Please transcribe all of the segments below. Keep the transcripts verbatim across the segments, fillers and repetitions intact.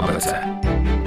B C.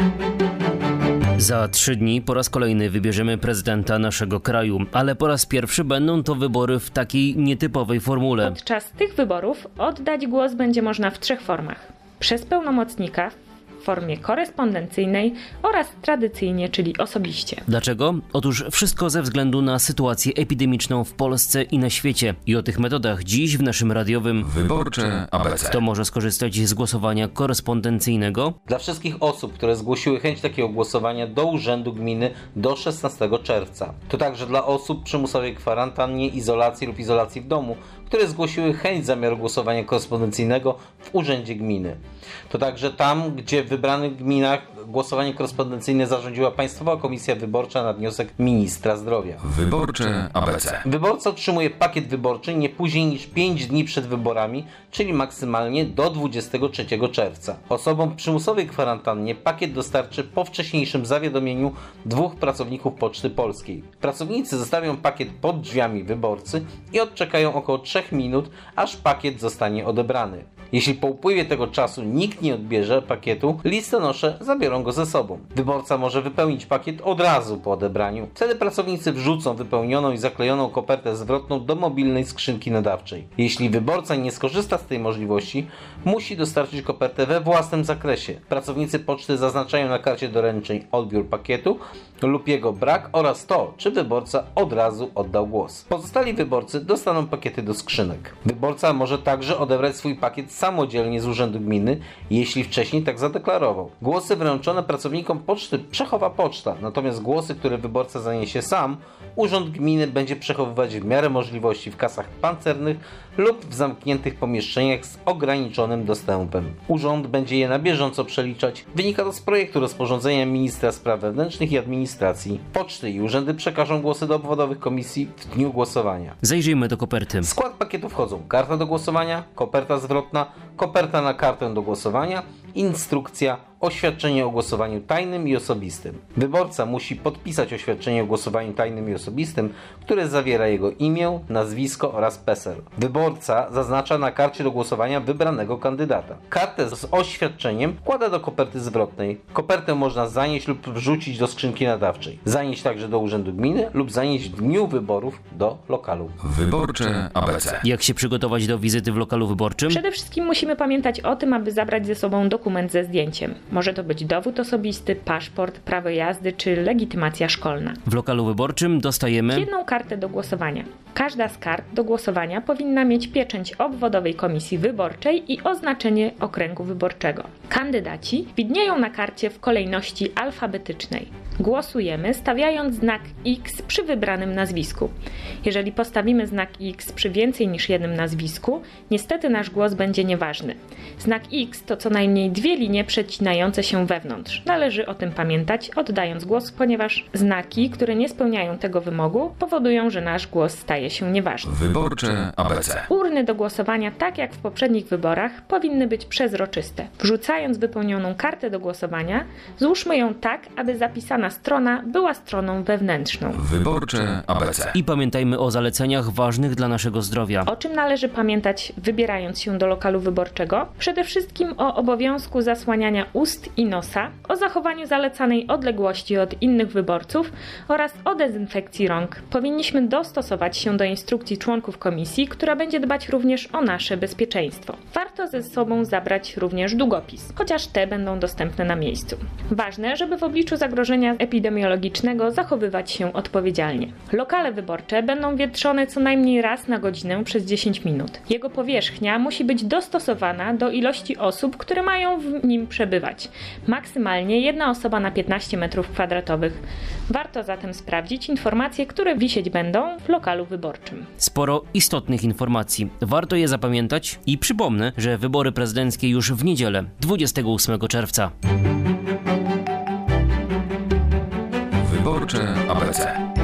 Za trzy dni po raz kolejny wybierzemy prezydenta naszego kraju, ale po raz pierwszy będą to wybory w takiej nietypowej formule. Podczas tych wyborów oddać głos będzie można w trzech formach. Przez pełnomocnika, w formie korespondencyjnej oraz tradycyjnie, czyli osobiście. Dlaczego? Otóż wszystko ze względu na sytuację epidemiczną w Polsce i na świecie. I o tych metodach dziś w naszym radiowym Wyborcze A B C. Kto może skorzystać z głosowania korespondencyjnego? Dla wszystkich osób, które zgłosiły chęć takiego głosowania do Urzędu Gminy do szesnastego czerwca. To także dla osób przymusowej kwarantannie, izolacji lub izolacji w domu, które zgłosiły chęć zamiaru głosowania korespondencyjnego w Urzędzie Gminy. To także tam, gdzie w wybranych gminach głosowanie korespondencyjne zarządziła Państwowa Komisja Wyborcza na wniosek Ministra Zdrowia. Wyborcze A B C. Wyborca otrzymuje pakiet wyborczy nie później niż pięć dni przed wyborami, czyli maksymalnie do dwudziestego trzeciego czerwca. Osobom w przymusowej kwarantannie pakiet dostarczy po wcześniejszym zawiadomieniu dwóch pracowników Poczty Polskiej. Pracownicy zostawią pakiet pod drzwiami wyborcy i odczekają około trzech minut, aż pakiet zostanie odebrany. Jeśli po upływie tego czasu nikt nie odbierze pakietu, listonosze zabiorą go ze sobą. Wyborca może wypełnić pakiet od razu po odebraniu. Wtedy pracownicy wrzucą wypełnioną i zaklejoną kopertę zwrotną do mobilnej skrzynki nadawczej. Jeśli wyborca nie skorzysta z tej możliwości, musi dostarczyć kopertę we własnym zakresie. Pracownicy poczty zaznaczają na karcie doręczeń odbiór pakietu lub jego brak oraz to, czy wyborca od razu oddał głos. Pozostali wyborcy dostaną pakiety do skrzynek. Wyborca może także odebrać swój pakiet samodzielnie z Urzędu Gminy, jeśli wcześniej tak zadeklarował. Głosy wręczone pracownikom poczty przechowa poczta, natomiast głosy, które wyborca zaniesie sam, Urząd Gminy będzie przechowywać w miarę możliwości w kasach pancernych lub w zamkniętych pomieszczeniach z ograniczonym dostępem. Urząd będzie je na bieżąco przeliczać. Wynika to z projektu rozporządzenia Ministra Spraw Wewnętrznych i Administracji. Poczty i urzędy przekażą głosy do obwodowych komisji w dniu głosowania. Zajrzyjmy do koperty. W skład pakietu wchodzą karta do głosowania, koperta zwrotna, koperta na kartę do głosowania, instrukcja, oświadczenie o głosowaniu tajnym i osobistym. Wyborca musi podpisać oświadczenie o głosowaniu tajnym i osobistym, które zawiera jego imię, nazwisko oraz PESEL. Wyborca zaznacza na karcie do głosowania wybranego kandydata. Kartę z oświadczeniem wkłada do koperty zwrotnej. Kopertę można zanieść lub wrzucić do skrzynki nadawczej. Zanieść także do Urzędu Gminy lub zanieść w dniu wyborów do lokalu. Wyborcze A B C. Jak się przygotować do wizyty w lokalu wyborczym? Przede wszystkim musimy pamiętać o tym, aby zabrać ze sobą dokument ze zdjęciem. Może to być dowód osobisty, paszport, prawo jazdy czy legitymacja szkolna. W lokalu wyborczym dostajemy jedną kartę do głosowania. Każda z kart do głosowania powinna mieć pieczęć obwodowej komisji wyborczej i oznaczenie okręgu wyborczego. Kandydaci widnieją na karcie w kolejności alfabetycznej. Głosujemy stawiając znak X przy wybranym nazwisku. Jeżeli postawimy znak X przy więcej niż jednym nazwisku, niestety nasz głos będzie nieważny. Znak X to co najmniej dwie linie przecinające się wewnątrz. Należy o tym pamiętać, oddając głos, ponieważ znaki, które nie spełniają tego wymogu, powodują, że nasz głos staje się nieważny. Wyborcze A B C. Urny do głosowania, tak jak w poprzednich wyborach, powinny być przezroczyste. Wrzucając wypełnioną kartę do głosowania, złóżmy ją tak, aby zapisana strona była stroną wewnętrzną. Wyborcze A B C. I pamiętajmy o zaleceniach ważnych dla naszego zdrowia. O czym należy pamiętać, wybierając się do lokalu wyborczego? Przede wszystkim o obowiązku zasłaniania ust i nosa, o zachowaniu zalecanej odległości od innych wyborców oraz o dezynfekcji rąk. Powinniśmy dostosować się do instrukcji członków komisji, która będzie dbać również o nasze bezpieczeństwo. Warto ze sobą zabrać również długopis, chociaż te będą dostępne na miejscu. Ważne, żeby w obliczu zagrożenia epidemiologicznego zachowywać się odpowiedzialnie. Lokale wyborcze będą wietrzone co najmniej raz na godzinę przez dziesięć minut. Jego powierzchnia musi być dostosowana do ilości osób, które mają w nim przebywać. Maksymalnie jedna osoba na piętnaście metrów kwadratowych. Warto zatem sprawdzić informacje, które wisieć będą w lokalu wyborczym. Sporo istotnych informacji. Warto je zapamiętać i przypomnę, że wybory prezydenckie już w niedzielę, dwudziestego ósmego czerwca. Wyborcze A B C.